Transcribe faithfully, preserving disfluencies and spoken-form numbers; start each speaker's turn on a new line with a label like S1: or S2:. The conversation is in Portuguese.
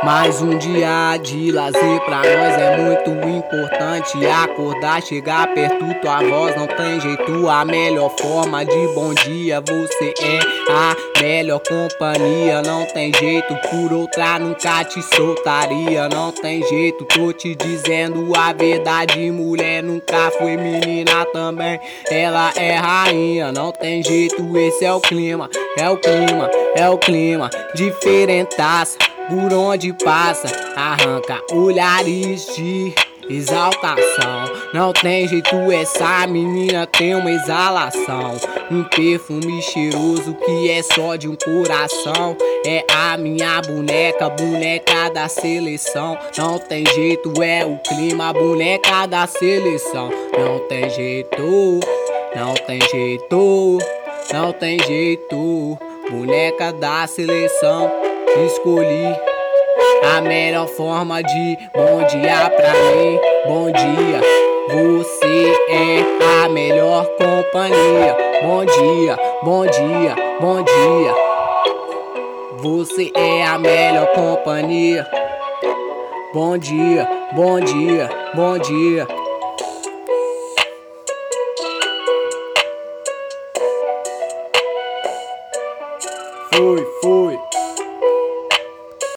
S1: Mais um dia de lazer pra nós é muito importante. Acordar, chegar perto, tua voz não tem jeito. A melhor forma de bom dia, você é a melhor companhia. Não tem jeito, por outra nunca te soltaria. Não tem jeito, tô te dizendo a verdade. Mulher nunca foi menina também, ela é rainha. Não tem jeito, esse é o clima, é o clima, é o clima. Diferentaça, por onde passa, arranca olhares de exaltação. Não tem jeito, essa menina tem uma exalação, um perfume cheiroso que é só de um coração. É a minha boneca, boneca da seleção. Não tem jeito, é o clima, boneca da seleção. Não tem jeito, não tem jeito, não tem jeito, boneca da seleção. Escolhi a melhor forma de bom dia pra mim. Bom dia, você é a melhor companhia. Bom dia, bom dia, bom dia, você é a melhor companhia. Bom dia, bom dia, bom dia. Fui, fui.